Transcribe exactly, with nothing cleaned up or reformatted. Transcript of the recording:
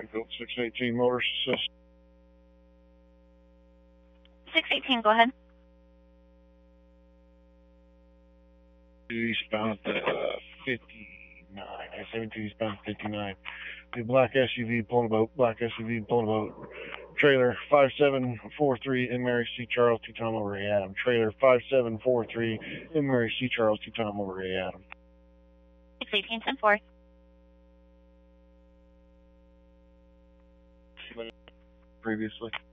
Springfield, six eighteen Motors Assist. six eighteen, go ahead. Eastbound uh, fifty-nine. I seventeen eastbound fifty-nine. The black S U V pulling a boat. Black S U V pulling a boat. Trailer five seven four three in Mary C. Charles, two Tom over A. Adam. Trailer five seven four three in Mary C. Charles, two Tom over A. Adam. six eighteen, ten four. Previously.